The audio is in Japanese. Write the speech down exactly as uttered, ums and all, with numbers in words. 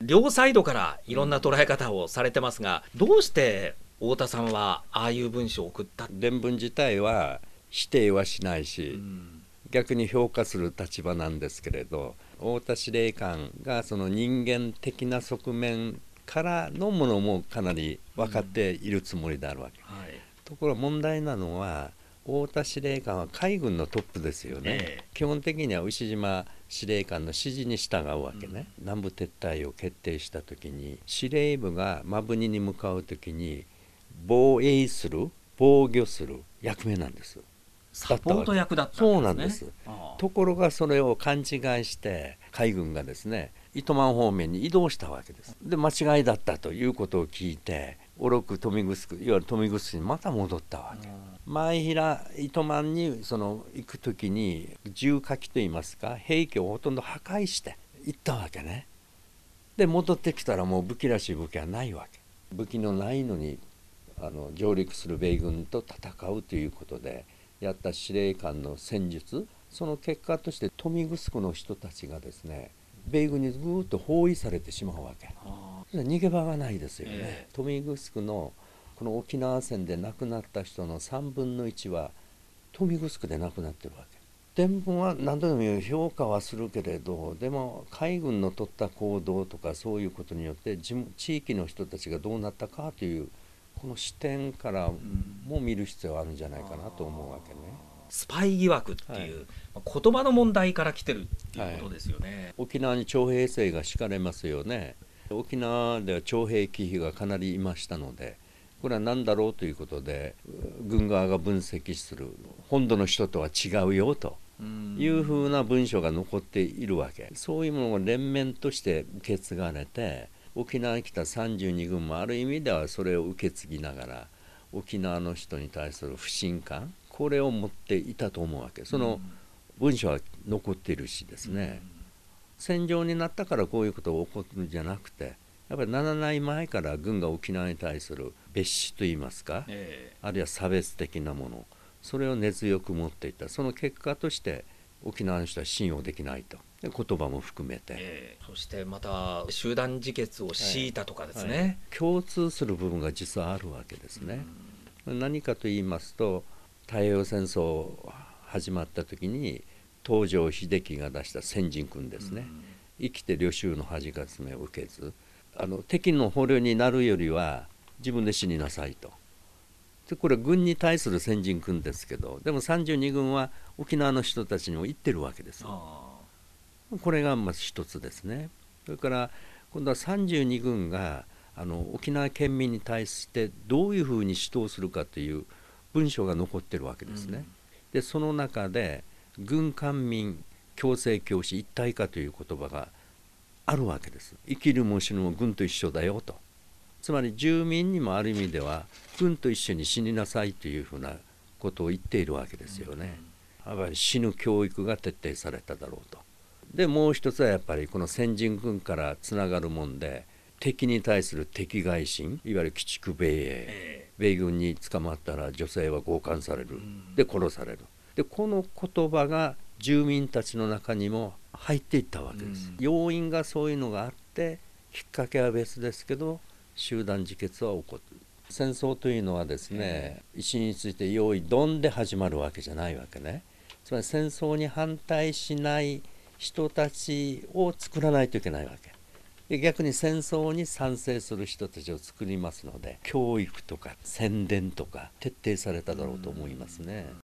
両サイドからいろんな捉え方をされてますが、どうして太田さんはああいう文章を送った？ 伝聞自体は否定はしないし、 うん、 逆に評価する立場なんですけれど、太田司令官がその人間的な側面からのものもかなり分かっているつもりであるわけ、 うんはい、 ところが問題なのは太田司令官は海軍のトップですよね、ええ、基本的には牛島司令官の指示に従うわけね、うん、南部撤退を決定した時に司令部が摩文仁に向かう時に防衛する防御する役目なんです。 サポート役だったんですね。 そうなんです。ところがそれを勘違いして海軍がですね糸満方面に移動したわけです。で間違いだったということを聞いておろく豊見城、いわゆる豊見城にまた戻ったわけ。前平糸満にその行く時に重火器といいますか兵器をほとんど破壊して行ったわけね。で戻ってきたらもう武器らしい武器はないわけ。武器のないのにあの上陸する米軍と戦うということでやった司令官の戦術、その結果として豊見城の人たちがですね米軍にぐーっと包囲されてしまうわけ。逃げ場がないですよね、えー、豊見城のこの沖縄戦で亡くなった人のさんぶんのいちは豊見城で亡くなってるわけ。伝聞は何度でも言う評価はするけれど、でも海軍の取った行動とかそういうことによって地域の人たちがどうなったかというこの視点からも見る必要があるんじゃないかなと思うわけね。 スパイ疑惑っていう、はい、言葉の問題から来てるっていうことですよね、はい、 沖縄に徴兵制が敷かれますよね。沖縄では徴兵忌避がかなりいましたので、これは何だろうということで軍側が分析する、本土の人とは違うよというふうな文章が残っているわけ。そういうものが連綿として受け継がれて、沖縄に来たさんじゅうにぐんもある意味ではそれを受け継ぎながら沖縄の人に対する不信感、これを持っていたと思うわけ。その文章は残っているしですね、戦場になったからこういうことが起こるんじゃなくて、やっぱりならない前から軍が沖縄に対する蔑視といいますか、えー、あるいは差別的なもの、それを根強く持っていた。その結果として沖縄の人は信用できないと、で言葉も含めて、 えー、そしてまた集団自決を強いたとかですね、はいはい、 共通する部分が実はあるわけですね。何かと言いますと、太平洋戦争始まった時に東条英機が出した先陣訓ですね、生きて領州の恥かつめを受けず、あの敵の捕虜になるよりは自分で死になさいと。でこれは軍に対する先陣訓ですけど、でもさんじゅうにぐんは沖縄の人たちにも言ってるわけです。これがまず一つですね。それから今度はさんじゅうにぐんがあの沖縄県民に対してどういうふうに指導するかという文章が残ってるわけですね、うん、でその中で軍官民共生共死一体化という言葉があるわけです。生きるも死ぬも軍と一緒だよと。つまり住民にもある意味では軍と一緒に死になさいというふうなことを言っているわけですよね、うん、やっぱり死ぬ教育が徹底されただろうと。でもう一つはやっぱりこの先人軍からつながるもんで、敵に対する敵外心、いわゆる鬼畜米英、米軍に捕まったら女性は強姦される、で殺される。でこの言葉が住民たちの中にも入っていったわけです、うん、要因がそういうのがあってきっかけは別ですけど集団自決は起こる。戦争というのはですね、石について用意ドンで始まるわけじゃないわけね。つまり戦争に反対しない人たちを作らないといけないわけで、逆に戦争に賛成する人たちを作りますので、教育とか宣伝とか徹底されただろうと思いますね。